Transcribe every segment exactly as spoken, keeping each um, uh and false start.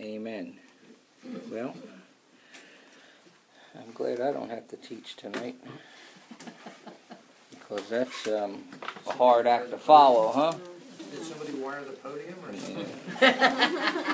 Amen. Well, I'm glad I don't have to teach tonight. Because that's um, a hard act to follow, huh? Did somebody wire the podium or something? Yeah.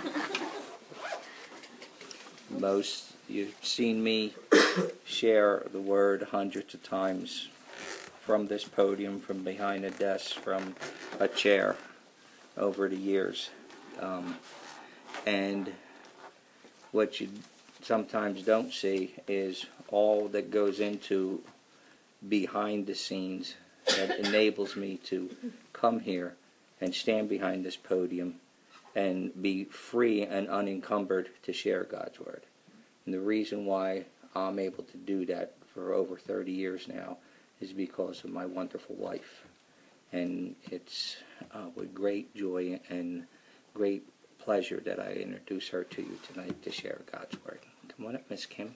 Most, you've seen me share the word hundreds of times from this podium, from behind a desk, from a chair over the years. Um, and what you sometimes don't see is all that goes into behind the scenes that enables me to come here and stand behind this podium and be free and unencumbered to share God's Word. And the reason why I'm able to do that for over thirty years now is because of my wonderful wife. And it's uh, with great joy and great pleasure that I introduce her to you tonight to share God's Word. Come on up, Miss Kim.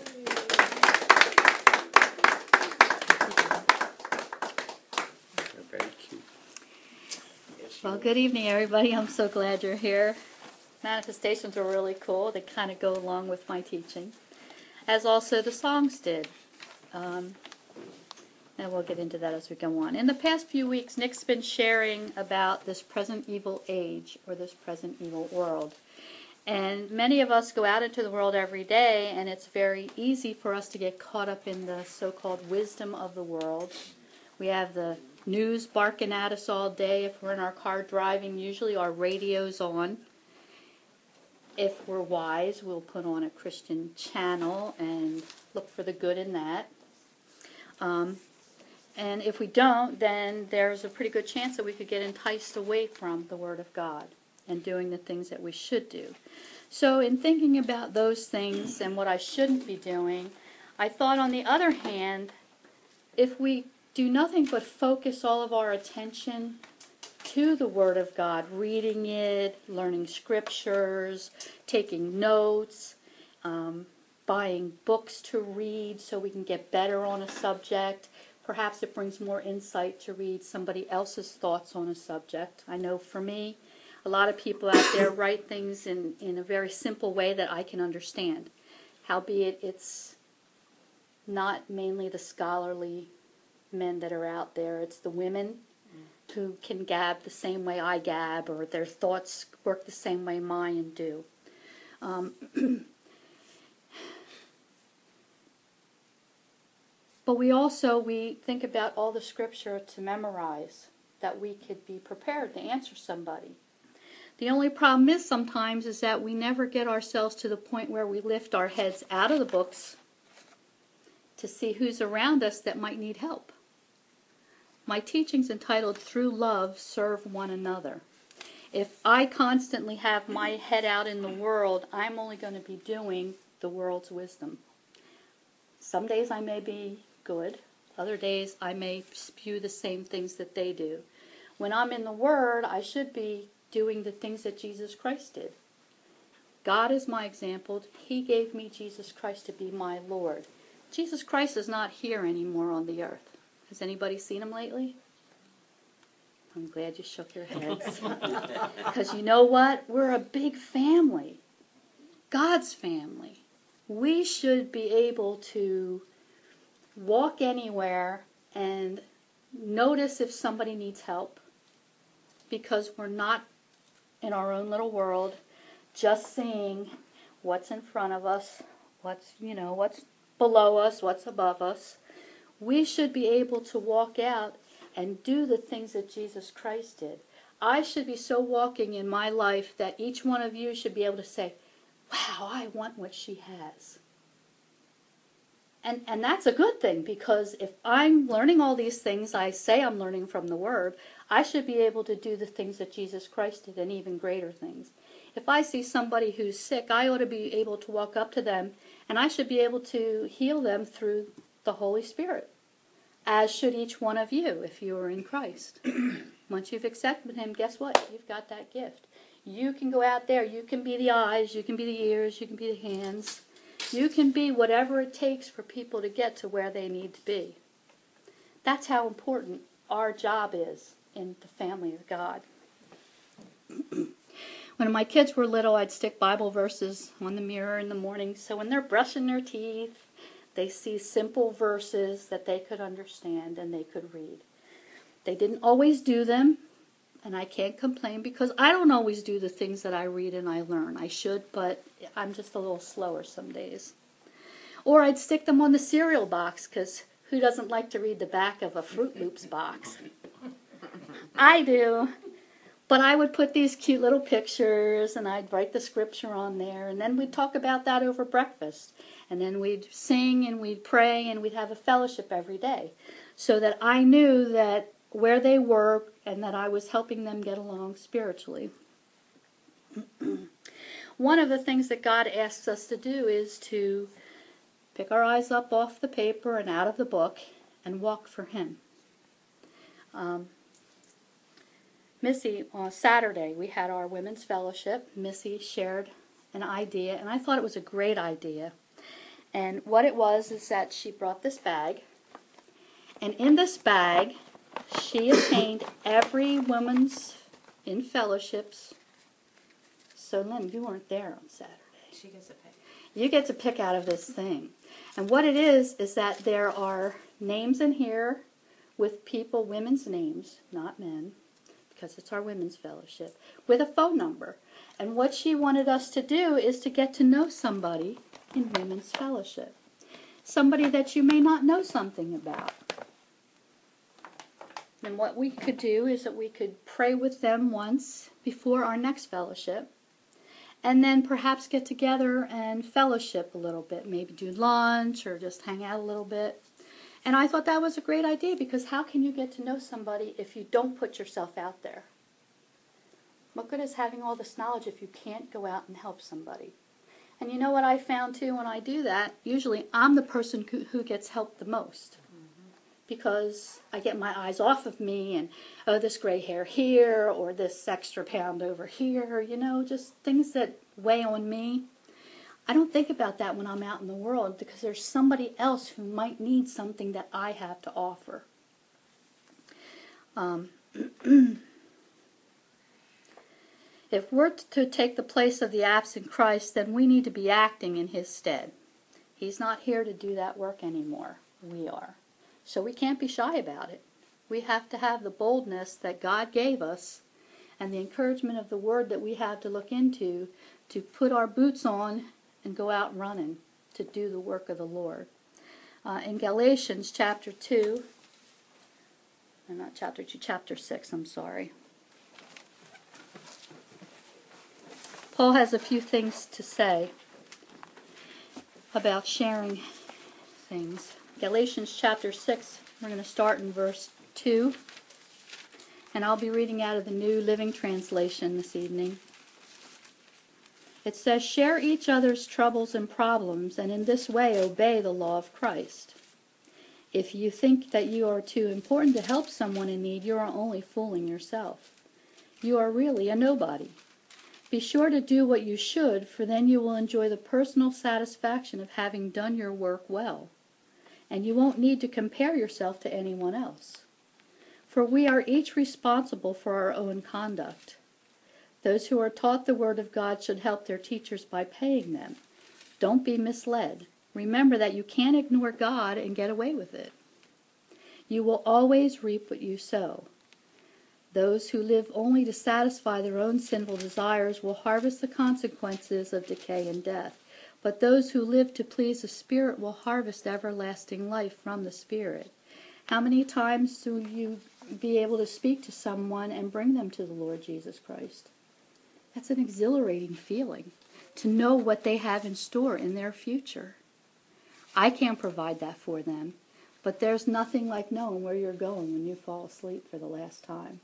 They're very cute. Yes, Well, are. good evening, everybody. I'm so glad you're here. Manifestations are really cool. They kind of go along with my teaching, as also the songs did. Um, and we'll get into that as we go on. In the past few weeks, Nick's been sharing about this present evil age, or this present evil world. And many of us go out into the world every day, and it's very easy for us to get caught up in the so-called wisdom of the world. We have the news barking at us all day. If we're in our car driving, usually our radio's on. If we're wise, we'll put on a Christian channel and look for the good in that. Um, and if we don't, then there's a pretty good chance that we could get enticed away from the Word of God and doing the things that we should do. So in thinking about those things and what I shouldn't be doing, I thought on the other hand, if we do nothing but focus all of our attention to the Word of God, reading it, learning scriptures, taking notes, um, buying books to read so we can get better on a subject. Perhaps it brings more insight to read somebody else's thoughts on a subject. I know for me, a lot of people out there write things in, in a very simple way that I can understand. Howbeit, it's not mainly the scholarly men that are out there. It's the women who can gab the same way I gab, or their thoughts work the same way mine do. Um, but we also, we think about all the scripture to memorize, that we could be prepared to answer somebody. The only problem is sometimes is that we never get ourselves to the point where we lift our heads out of the books to see who's around us that might need help. My teaching's entitled, Through Love, Serve One Another. If I constantly have my head out in the world, I'm only going to be doing the world's wisdom. Some days I may be good. Other days I may spew the same things that they do. When I'm in the Word, I should be doing the things that Jesus Christ did. God is my example. He gave me Jesus Christ to be my Lord. Jesus Christ is not here anymore on the earth. Has anybody seen him lately? I'm glad you shook your heads. Because you know what? We're a big family. God's family. We should be able to walk anywhere and notice if somebody needs help. Because we're not in our own little world just seeing what's in front of us, what's, you know, what's below us, what's above us. We should be able to walk out and do the things that Jesus Christ did. I should be so walking in my life that each one of you should be able to say, wow, I want what she has. And and that's a good thing, because if I'm learning all these things I say I'm learning from the Word, I should be able to do the things that Jesus Christ did and even greater things. If I see somebody who's sick, I ought to be able to walk up to them, and I should be able to heal them through the Holy Spirit, as should each one of you if you are in Christ. Once you've accepted Him, guess what? You've got that gift. You can go out there, you can be the eyes, you can be the ears, you can be the hands. You can be whatever it takes for people to get to where they need to be. That's how important our job is in the family of God. When my kids were little, I'd stick Bible verses on the mirror in the morning, so when they're brushing their teeth, they see simple verses that they could understand and they could read. They didn't always do them, and I can't complain because I don't always do the things that I read and I learn. I should, but I'm just a little slower some days. Or I'd stick them on the cereal box, because who doesn't like to read the back of a Fruit Loops box? I do. But I would put these cute little pictures, and I'd write the scripture on there, and then we'd talk about that over breakfast. And then we'd sing, and we'd pray, and we'd have a fellowship every day. So that I knew that where they were, and that I was helping them get along spiritually. One of the things that God asks us to do is to pick our eyes up off the paper and out of the book, and walk for Him. Um... Missy, on Saturday, we had our women's fellowship. Missy shared an idea, and I thought it was a great idea. And what it was is that she brought this bag, and in this bag, she obtained every woman's in fellowships. So, Lynn, you weren't there on Saturday. She gets a pick. You get to pick out of this thing. And what it is, is that there are names in here with people, women's names, not men, because it's our women's fellowship, with a phone number. And what she wanted us to do is to get to know somebody in women's fellowship. Somebody that you may not know something about. And what we could do is that we could pray with them once before our next fellowship, and then perhaps get together and fellowship a little bit, maybe do lunch or just hang out a little bit. And I thought that was a great idea, because how can you get to know somebody if you don't put yourself out there? What good is having all this knowledge if you can't go out and help somebody? And you know what I found too when I do that? Usually I'm the person who, who gets helped the most. Mm-hmm. Because I get my eyes off of me and, oh, this gray hair here or this extra pound over here, you know, just things that weigh on me. I don't think about that when I'm out in the world, because there's somebody else who might need something that I have to offer. Um, if we're to take the place of the absent Christ, then we need to be acting in His stead. He's not here to do that work anymore. We are. So we can't be shy about it. We have to have the boldness that God gave us and the encouragement of the Word that we have to look into to put our boots on and go out running to do the work of the Lord. Uh, in Galatians chapter two, no, not chapter two, chapter six, I'm sorry. Paul has a few things to say about sharing things. Galatians chapter six, we're going to start in verse two, and I'll be reading out of the New Living Translation this evening. It says, share each other's troubles and problems, and in this way obey the law of Christ. If you think that you are too important to help someone in need, you are only fooling yourself. You are really a nobody. Be sure to do what you should, for then you will enjoy the personal satisfaction of having done your work well. And you won't need to compare yourself to anyone else. For we are each responsible for our own conduct. Those who are taught the Word of God should help their teachers by paying them. Don't be misled. Remember that you can't ignore God and get away with it. You will always reap what you sow. Those who live only to satisfy their own sinful desires will harvest the consequences of decay and death. But those who live to please the Spirit will harvest everlasting life from the Spirit. How many times will you be able to speak to someone and bring them to the Lord Jesus Christ? That's an exhilarating feeling, to know what they have in store in their future. I can't provide that for them, but there's nothing like knowing where you're going when you fall asleep for the last time.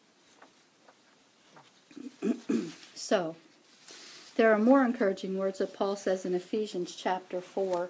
So, there are more encouraging words that Paul says in Ephesians chapter four.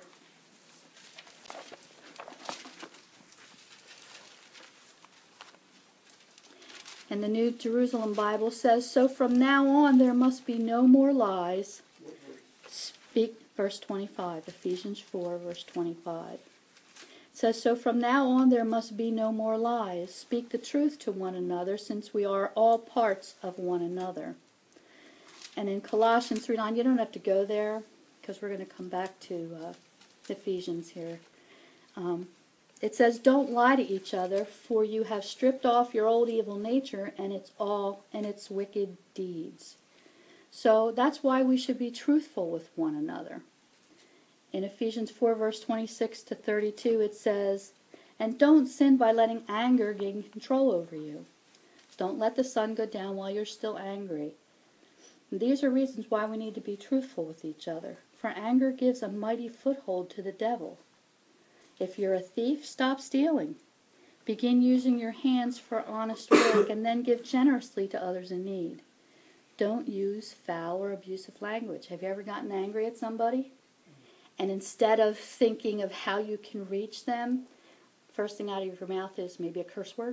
And the New Jerusalem Bible says, so from now on there must be no more lies. Speak, verse twenty-five, Ephesians four, verse twenty-five. It says, so from now on there must be no more lies. Speak the truth to one another, since we are all parts of one another. And in Colossians three nine, you don't have to go there because we're going to come back to uh, Ephesians here. Um, it says, don't lie to each other, for you have stripped off your old evil nature and its all and its wicked deeds. So that's why we should be truthful with one another. In Ephesians four, verse twenty-six to thirty-two, it says, and don't sin by letting anger gain control over you. Don't let the sun go down while you're still angry. And these are reasons why we need to be truthful with each other. For anger gives a mighty foothold to the devil. If you're a thief, stop stealing. Begin using your hands for honest work and then give generously to others in need. Don't use foul or abusive language. Have you ever gotten angry at somebody? And instead of thinking of how you can reach them, first thing out of your mouth is maybe a curse word?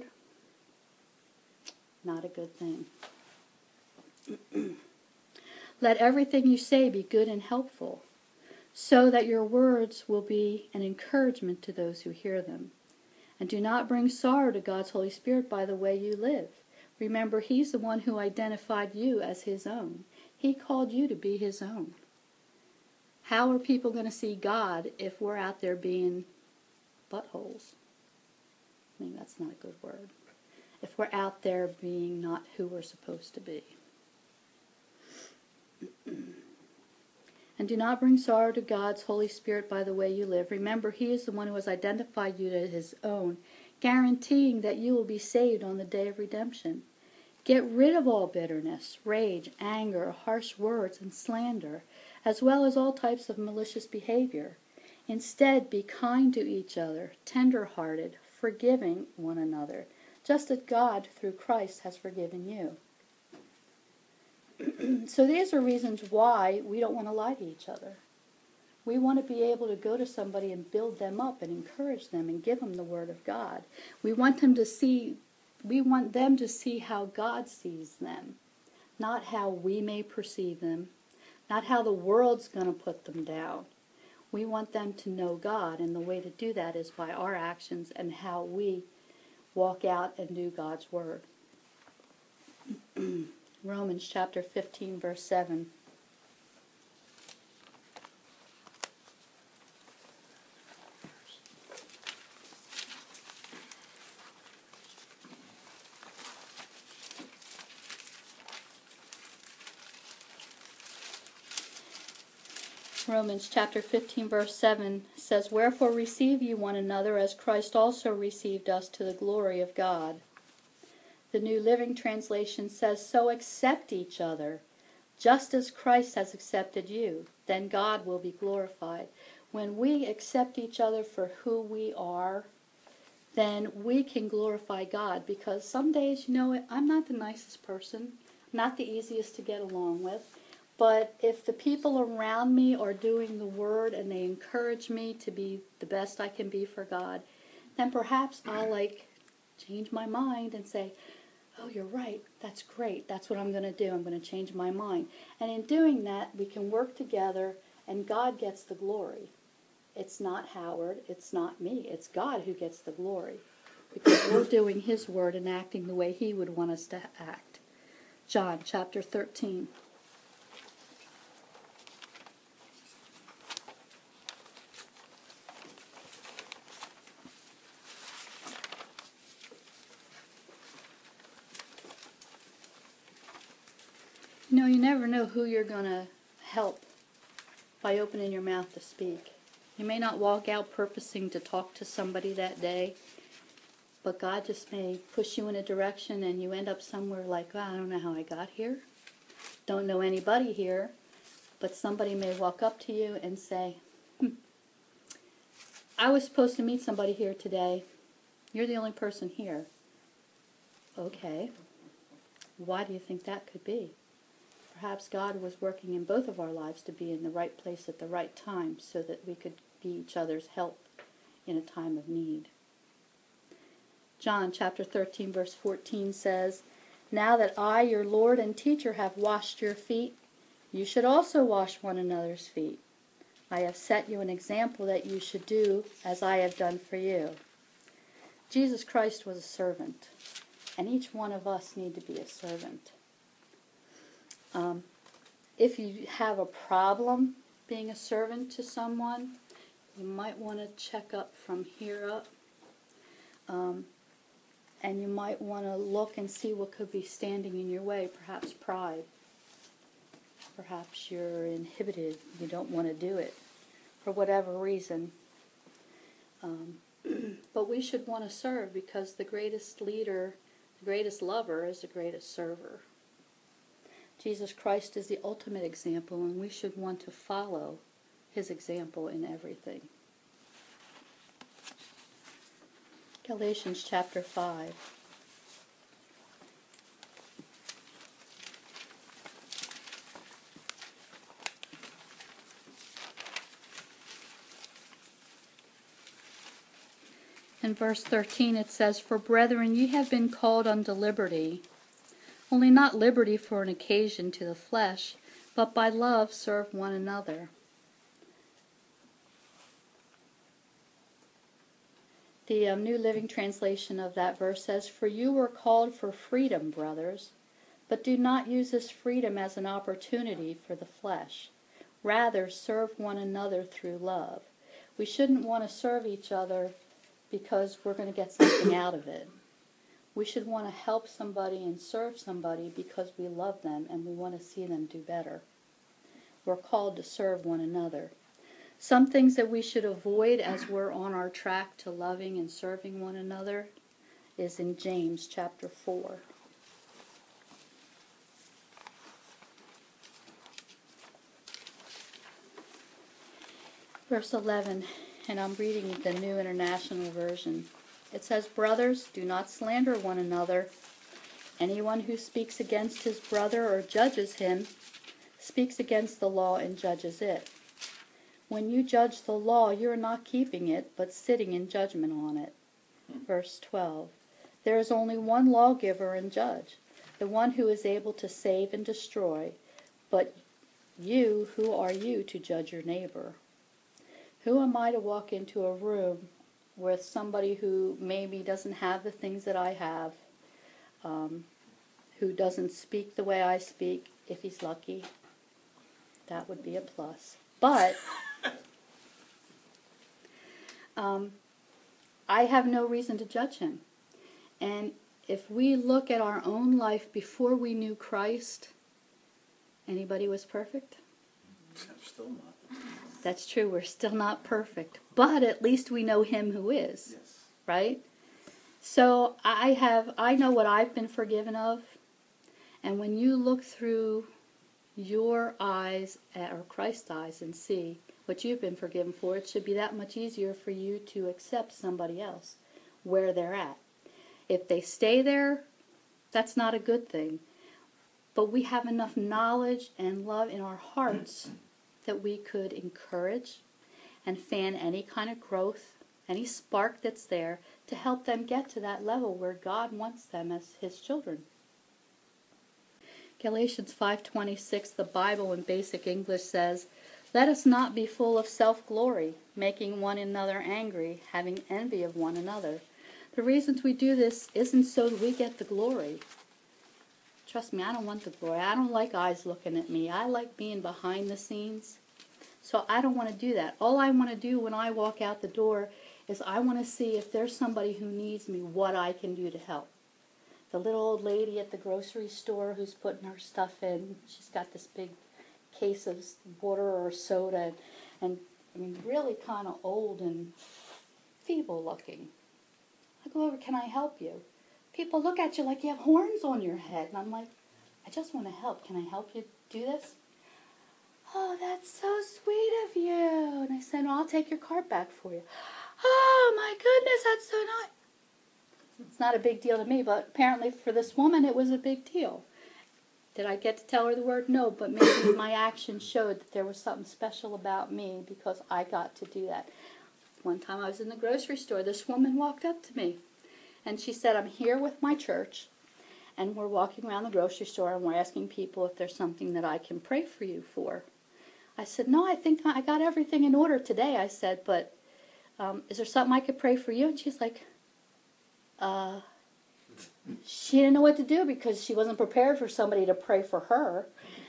Not a good thing. Let everything you say be good and helpful, so that your words will be an encouragement to those who hear them. And do not bring sorrow to God's Holy Spirit by the way you live. Remember, He's the one who identified you as His own. He called you to be His own. How are people going to see God if we're out there being buttholes? I mean, that's not a good word. If we're out there being not who we're supposed to be. And do not bring sorrow to God's Holy Spirit by the way you live. Remember, He is the one who has identified you as His own, guaranteeing that you will be saved on the day of redemption. Get rid of all bitterness, rage, anger, harsh words, and slander, as well as all types of malicious behavior. Instead, be kind to each other, tender-hearted, forgiving one another, just as God, through Christ, has forgiven you. So these are reasons why we don't want to lie to each other. We want to be able to go to somebody and build them up and encourage them and give them the Word of God. We want them to see, we want them to see how God sees them, not how we may perceive them, not how the world's going to put them down. We want them to know God, and the way to do that is by our actions and how we walk out and do God's Word. Romans chapter fifteen, verse seven. Romans chapter fifteen, verse seven says, wherefore receive ye one another as Christ also received us to the glory of God. The New Living Translation says, so accept each other, just as Christ has accepted you. Then God will be glorified. When we accept each other for who we are, then we can glorify God. Because some days, you know, I'm not the nicest person, not the easiest to get along with. But if the people around me are doing the Word and they encourage me to be the best I can be for God, then perhaps I'll like change my mind and say, oh, you're right, that's great, that's what I'm going to do, I'm going to change my mind. And in doing that, we can work together and God gets the glory. It's not Howard, it's not me, it's God who gets the glory. Because we're doing His Word and acting the way He would want us to act. John chapter thirteen. You know, you never know who you're going to help by opening your mouth to speak. You may not walk out purposing to talk to somebody that day, but God just may push you in a direction and you end up somewhere like, well, I don't know how I got here. Don't know anybody here, but somebody may walk up to you and say, hmm, I was supposed to meet somebody here today. You're the only person here. Okay. Why do you think that could be? Perhaps God was working in both of our lives to be in the right place at the right time so that we could be each other's help in a time of need. John chapter thirteen, verse fourteen says, now that I, your Lord and teacher, have washed your feet, you should also wash one another's feet. I have set you an example that you should do as I have done for you. Jesus Christ was a servant, and each one of us need to be a servant. Um, if you have a problem being a servant to someone, you might want to check up from here up. Um, and you might want to look and see what could be standing in your way, perhaps pride. Perhaps you're inhibited, you don't want to do it for whatever reason. Um, but we should want to serve because the greatest leader, the greatest lover is the greatest server. Jesus Christ is the ultimate example, and we should want to follow his example in everything. Galatians chapter five. In verse thirteen it says, "For brethren, ye have been called unto liberty, only not liberty for an occasion to the flesh, but by love serve one another." The um, New Living Translation of that verse says, "For you were called for freedom, brothers, but do not use this freedom as an opportunity for the flesh. Rather, serve one another through love." We shouldn't want to serve each other because we're going to get something out of it. We should want to help somebody and serve somebody because we love them and we want to see them do better. We're called to serve one another. Some things that we should avoid as we're on our track to loving and serving one another is in James chapter four. Verse eleven, and I'm reading the New International Version. It says, "Brothers, do not slander one another. Anyone who speaks against his brother or judges him speaks against the law and judges it. When you judge the law, you are not keeping it, but sitting in judgment on it." Verse twelve, "There is only one lawgiver and judge, the one who is able to save and destroy. But you, who are you to judge your neighbor? Who am I to walk into a room with somebody who maybe doesn't have the things that I have, um, who doesn't speak the way I speak, if he's lucky? That would be a plus. But um, I have no reason to judge him. And if we look at our own life before we knew Christ, anybody was perfect? I'm still not. That's true, we're still not perfect. But at least we know him who is. Yes. Right? So I have, I know what I've been forgiven of. And when you look through your eyes, or Christ's eyes, and see what you've been forgiven for, it should be that much easier for you to accept somebody else where they're at. If they stay there, that's not a good thing. But we have enough knowledge and love in our hearts that we could encourage and fan any kind of growth, any spark that's there, to help them get to that level where God wants them as his children. Galatians five twenty-six, the Bible in basic English says, "Let us not be full of self-glory, making one another angry, having envy of one another." The reasons we do this isn't so that we get the glory. Trust me, I don't want the glory. I don't like eyes looking at me. I like being behind the scenes. So I don't want to do that. All I want to do when I walk out the door is I want to see if there's somebody who needs me, what I can do to help. The little old lady at the grocery store who's putting her stuff in, she's got this big case of water or soda, and I mean, really kind of old and feeble looking. I go over, "Can I help you?" People look at you like you have horns on your head. And I'm like, "I just want to help. Can I help you do this?" "Oh, that's so sweet of you." And I said, "Well, I'll take your cart back for you." "Oh, my goodness, that's so nice." It's not a big deal to me, but apparently for this woman it was a big deal. Did I get to tell her the word? No, but maybe my action showed that there was something special about me because I got to do that. One time I was in the grocery store, this woman walked up to me. And she said, "I'm here with my church, and we're walking around the grocery store, and we're asking people if there's something that I can pray for you for." I said, "No, I think I got everything in order today." I said, "But um, is there something I could pray for you?" And she's like, uh, she didn't know what to do because she wasn't prepared for somebody to pray for her.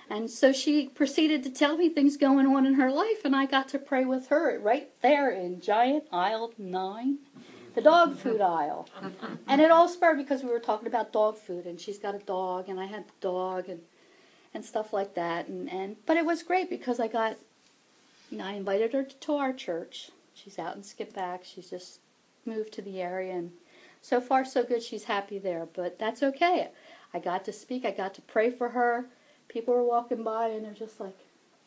And so she proceeded to tell me things going on in her life, and I got to pray with her right there in giant aisle nine, the dog food aisle. And it all spurred because we were talking about dog food, and she's got a dog, and I had the dog, and and stuff like that. And, and but it was great because I got, you know, I invited her to our church. She's out in Skippack. She's just moved to the area, and so far so good. She's happy there, but that's okay. I got to speak. I got to pray for her. People were walking by, and they're just like,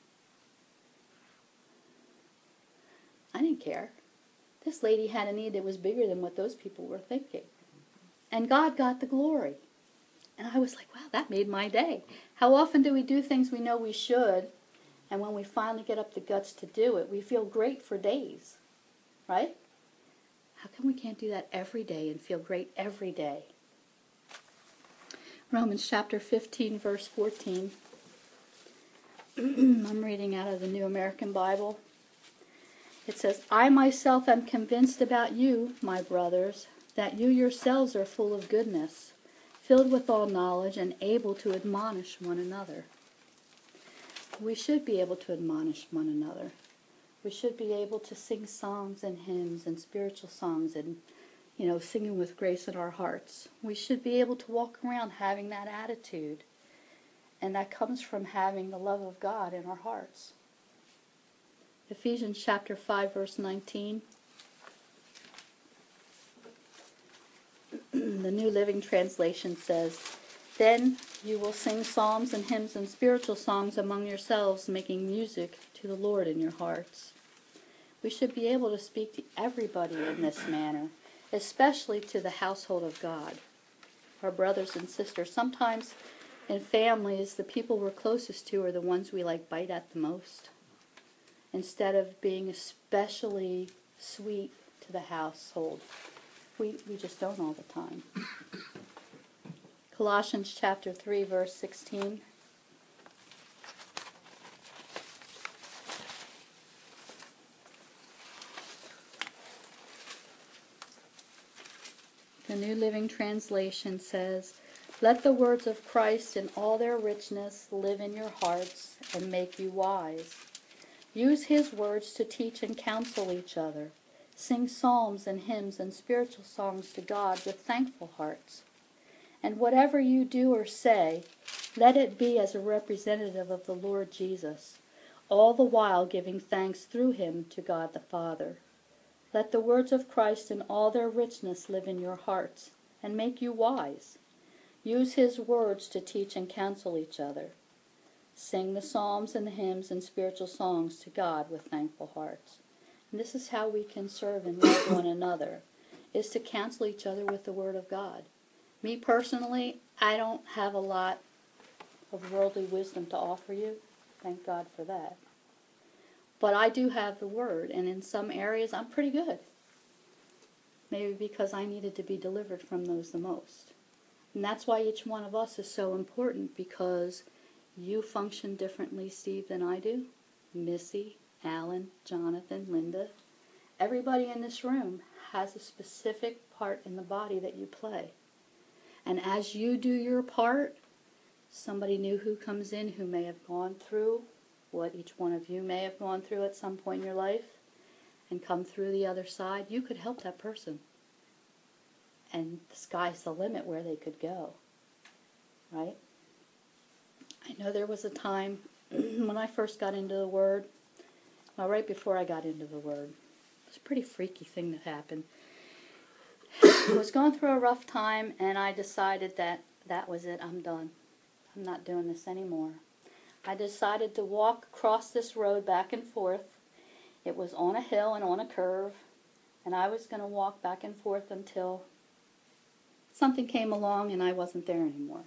I didn't care. This lady had a need that was bigger than what those people were thinking. And God got the glory. And I was like, wow, that made my day. How often do we do things we know we should, and when we finally get up the guts to do it, we feel great for days, right? How come we can't do that every day and feel great every day? Romans chapter fifteen, verse fourteen. I'm reading out of the New American Bible. It says, I myself am convinced about you, my brothers, that you yourselves are full of goodness, filled with all knowledge, and able to admonish one another. We should be able to admonish one another. We should be able to sing songs and hymns and spiritual songs and, you know, singing with grace in our hearts. We should be able to walk around having that attitude. And that comes from having the love of God in our hearts. Ephesians chapter five, verse nineteen. The New Living Translation says, Then you will sing psalms and hymns and spiritual songs among yourselves, making music to the Lord in your hearts. We should be able to speak to everybody in this manner, especially to the household of God, our brothers and sisters. Sometimes in families, the people we're closest to are the ones we like bite at the most, instead of being especially sweet to the household. We, we just don't all the time. Colossians chapter three, verse sixteen. The New Living Translation says, Let the words of Christ in all their richness live in your hearts and make you wise. Use his words to teach and counsel each other. Sing psalms and hymns and spiritual songs to God with thankful hearts. And whatever you do or say, let it be as a representative of the Lord Jesus, all the while giving thanks through him to God the Father. Let the words of Christ in all their richness live in your hearts and make you wise. Use his words to teach and counsel each other. Sing the psalms and the hymns and spiritual songs to God with thankful hearts. And this is how we can serve and love one another, is to counsel each other with the Word of God. Me personally, I don't have a lot of worldly wisdom to offer you. Thank God for that. But I do have the Word, and in some areas I'm pretty good. Maybe because I needed to be delivered from those the most. And that's why each one of us is so important, because you function differently, Steve, than I do. Missy, Alan, Jonathan, Linda. Everybody in this room has a specific part in the body that you play. And as you do your part, somebody new who comes in who may have gone through what each one of you may have gone through at some point in your life and come through the other side, you could help that person. And the sky's the limit where they could go. Right? I know there was a time when I first got into the Word, well, right before I got into the Word, it was a pretty freaky thing that happened. I was going through a rough time, and I decided that that was it, I'm done. I'm not doing this anymore. I decided to walk across this road back and forth. It was on a hill and on a curve, and I was going to walk back and forth until something came along and I wasn't there anymore.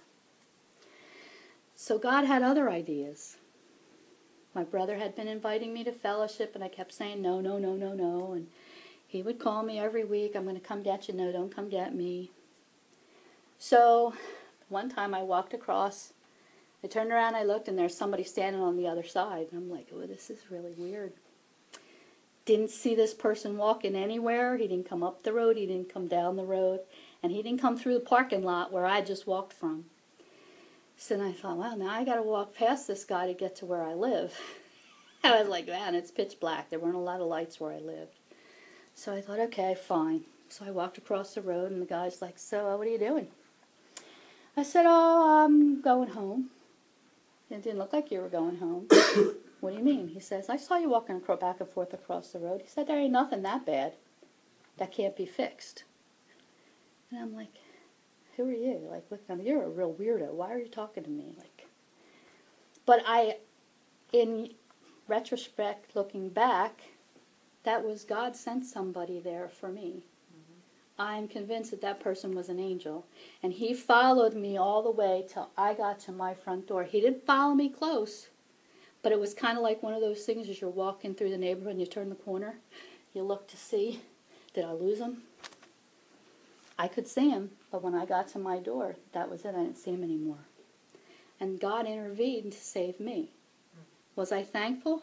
So God had other ideas. My brother had been inviting me to fellowship, and I kept saying no, no, no, no, no, and he would call me every week, I'm going to come get you. No, don't come get me. So one time I walked across, I turned around, I looked, and there's somebody standing on the other side. And I'm like, oh, this is really weird. Didn't see this person walking anywhere. He didn't come up the road, he didn't come down the road, and he didn't come through the parking lot where I just walked from. So then I thought, well, now I got to walk past this guy to get to where I live. I was like, man, it's pitch black. There weren't a lot of lights where I lived. So I thought, okay, fine. So I walked across the road, and the guy's like, so uh, what are you doing? I said, oh, I'm going home. It didn't look like you were going home. What do you mean? He says, I saw you walking acro- back and forth across the road. He said, there ain't nothing that bad that can't be fixed. And I'm like, who are you? Like, look, I mean, you're a real weirdo. Why are you talking to me? Like, but I, in retrospect, looking back, that was God sent somebody there for me. I'm convinced that that person was an angel. And he followed me all the way till I got to my front door. He didn't follow me close, but it was kind of like one of those things as you're walking through the neighborhood and you turn the corner. You look to see, did I lose him? I could see him, but when I got to my door, that was it. I didn't see him anymore. And God intervened to save me. Was I thankful?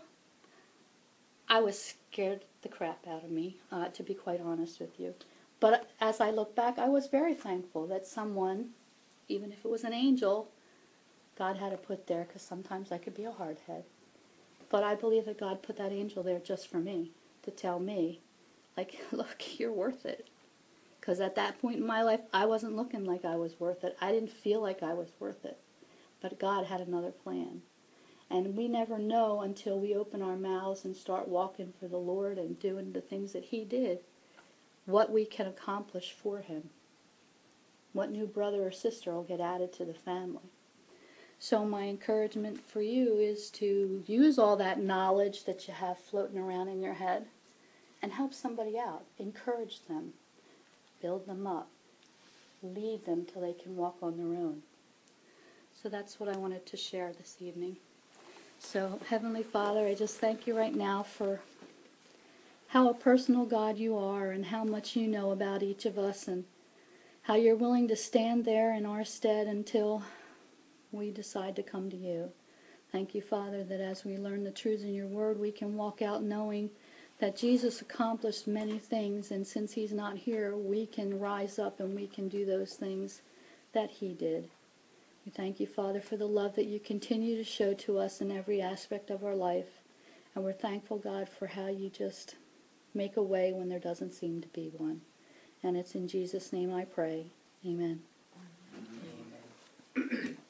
I was scared the crap out of me, uh, to be quite honest with you. But as I look back, I was very thankful that someone, even if it was an angel, God had to put there, because sometimes I could be a hardhead. But I believe that God put that angel there just for me, to tell me, like, look, you're worth it. Because at that point in my life, I wasn't looking like I was worth it. I didn't feel like I was worth it. But God had another plan. And we never know until we open our mouths and start walking for the Lord and doing the things that He did, what we can accomplish for Him. What new brother or sister will get added to the family. So my encouragement for you is to use all that knowledge that you have floating around in your head and help somebody out. Encourage them. Build them up. Lead them till they can walk on their own. So that's what I wanted to share this evening. So, Heavenly Father, I just thank you right now for how a personal God you are and how much you know about each of us and how you're willing to stand there in our stead until we decide to come to you. Thank you, Father, that as we learn the truths in your word, we can walk out knowing that Jesus accomplished many things, and since he's not here, we can rise up and we can do those things that he did. We thank you, Father, for the love that you continue to show to us in every aspect of our life. And we're thankful, God, for how you just make a way when there doesn't seem to be one. And it's in Jesus' name I pray. Amen.